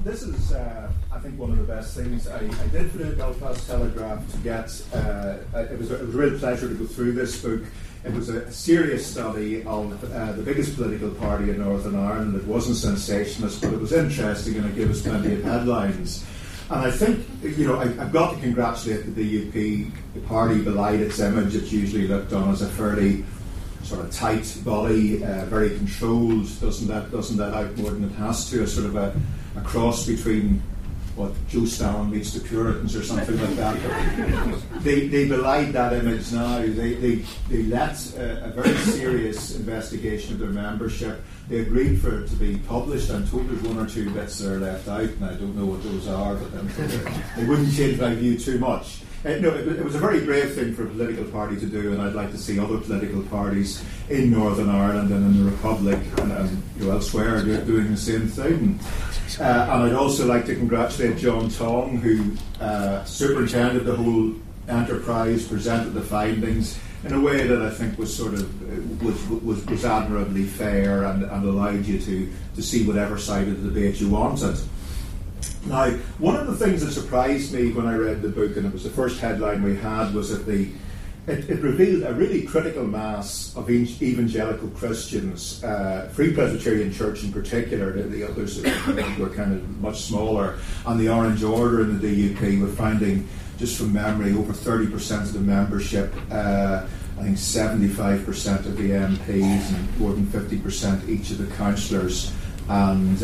this is, I think, one of the best things. I did for the Belfast Telegraph to get, it was a real pleasure to go through this book. It was a serious study of the biggest political party in Northern Ireland. It wasn't sensationalist, but it was interesting and it gave us plenty of headlines. And I think, I've got to congratulate the DUP. The party belied its image. It's usually looked on as a fairly sort of tight body, very controlled, doesn't let out more than it has to, a sort of a cross between what Joe Stalin meets the Puritans or something like that. They belied that image now. They let a very serious investigation of their membership. They agreed for it to be published. I'm told there's one or two bits that are left out, and I don't know what those are, but they wouldn't change my view too much. No, it was a very brave thing for a political party to do, and I'd like to see other political parties in Northern Ireland and in the Republic and elsewhere doing the same thing. And I'd also like to congratulate John Tong, who superintended the whole enterprise, presented the findings in a way that I think was sort of was admirably fair and allowed you to see whatever side of the debate you wanted. Now, one of the things that surprised me when I read the book, and it was the first headline we had, was that it revealed a really critical mass of evangelical Christians, Free Presbyterian Church in particular. The others were kind of much smaller, and the Orange Order and the DUP were finding, just from memory, over 30% of the membership, I think 75% of the MPs, and more than 50% each of the councillors, and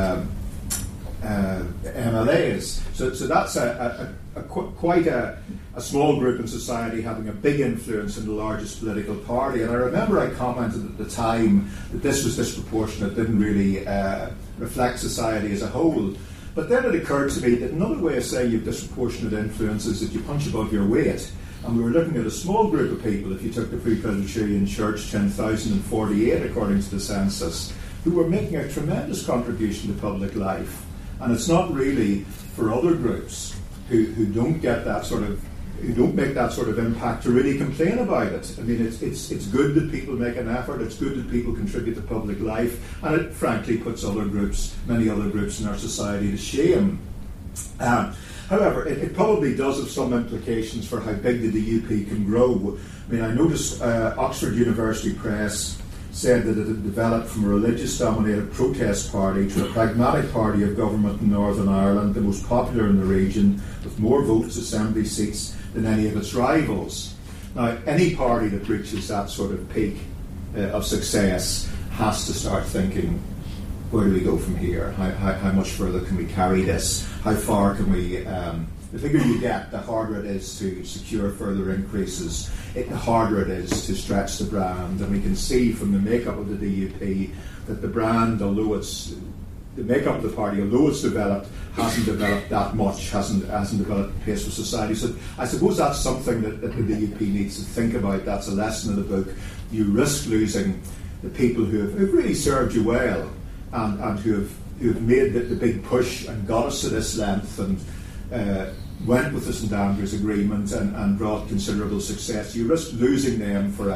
MLAs. So that's quite a small group in society having a big influence in the largest political party. And I remember I commented at the time that this was disproportionate, didn't really reflect society as a whole. But then it occurred to me that another way of saying you have disproportionate influence is that you punch above your weight. And we were looking at a small group of people, if you took the Free Presbyterian Church, 10,048 according to the census, who were making a tremendous contribution to public life. And it's not really for other groups who don't get that sort of, who don't make that sort of impact to really complain about it. I mean, it's good that people make an effort. It's good that people contribute to public life, and it frankly puts other groups, many other groups in our society, to shame. However, it probably does have some implications for how big the DUP can grow. I mean, I noticed Oxford University Press said that it had developed from a religious-dominated protest party to a pragmatic party of government in Northern Ireland, the most popular in the region, with more votes, assembly seats, than any of its rivals. Now, any party that reaches that sort of peak of success has to start thinking, where do we go from here? How much further can we carry this? How far can we... the bigger you get, the harder it is to secure further increases. The harder it is to stretch the brand. And we can see from the makeup of the DUP that the brand, although it's the makeup of the party, although it's developed, hasn't developed that much, hasn't developed the pace of society. So I suppose that's something that the DUP needs to think about. That's a lesson of the book. You risk losing the people who've really served you well and who've made the big push and got us to this length and went with the St Andrews Agreement and brought considerable success. You risk losing them for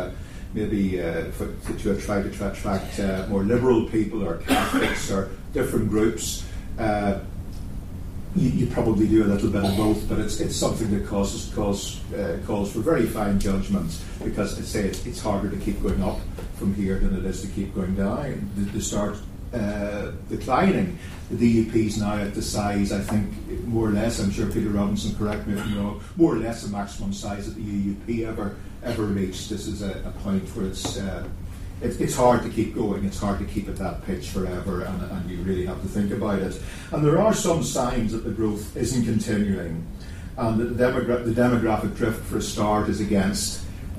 to try to attract more liberal people or Catholics or different groups. You probably do a little bit of both, but it's something that calls for very fine judgment, because it's harder to keep going up from here than it is to keep going down, to start declining. The DUP is now at the size, I think, more or less, I'm sure Peter Robinson, correct me if I'm wrong, more or less the maximum size that the UUP ever reached. This is a point where it's hard to keep going, it's hard to keep at that pitch forever, and you really have to think about it. And there are some signs that the growth isn't continuing, and the demographic drift, for a start, is against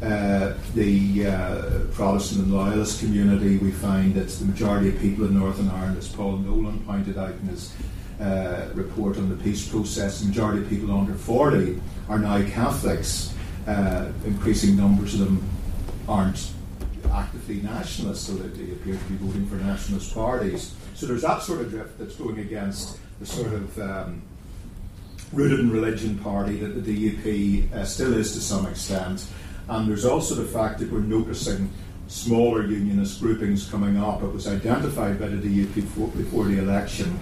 the Protestant and Loyalist community. We find that the majority of people in Northern Ireland, as Paul Nolan pointed out in his report on the peace process, the majority of people under 40 are now Catholics. Increasing numbers of them aren't actively nationalists, so that they appear to be voting for nationalist parties. So there's that sort of drift that's going against the sort of rooted in religion party that the DUP still is to some extent. And there's also the fact that we're noticing smaller unionist groupings coming up. It was identified by the DUP before the election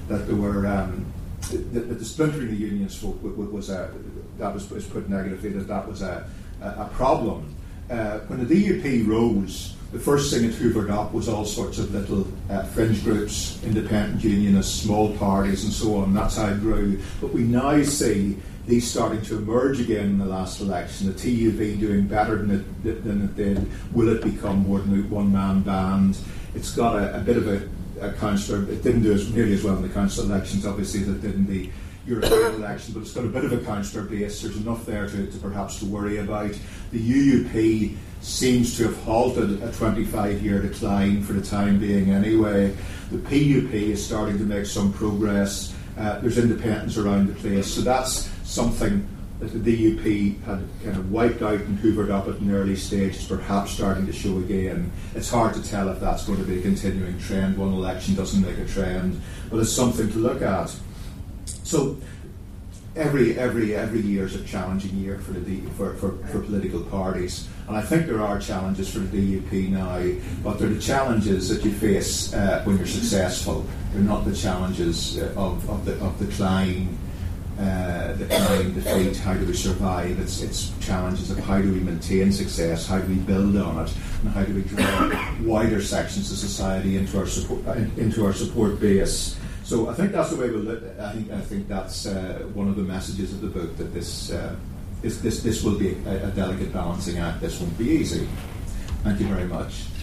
that there were that the splintering of unions was put negatively, that was a problem. When the DUP rose, the first thing it hoovered up was all sorts of little fringe groups, independent unionists, small parties, and so on. That's how it grew. But we now see these starting to emerge again in the last election. The TUV doing better than it did. Will it become more than a one-man band? It's got a bit of a councillor. It didn't do nearly as well in the council elections, obviously, as it did in the European election, but it's got a bit of a councillor base. There's enough there to perhaps to worry about. The UUP seems to have halted a 25-year decline for the time being anyway. The PUP is starting to make some progress. There's independence around the place. So that's something that the DUP had kind of wiped out and hoovered up at an early stage. Is perhaps starting to show again. It's hard to tell if that's going to be a continuing trend. One election doesn't make a trend, but it's something to look at. So every year is a challenging year for political parties, and I think there are challenges for the DUP now, but they're the challenges that you face when you're successful. They're not the challenges of decline, defeat. How do we survive? It's challenges of how do we maintain success, how do we build on it, and how do we draw wider sections of society into our support base. So I think that's the way we'll look. I think that's one of the messages of the book, that this will be a delicate balancing act. This won't be easy. Thank you very much.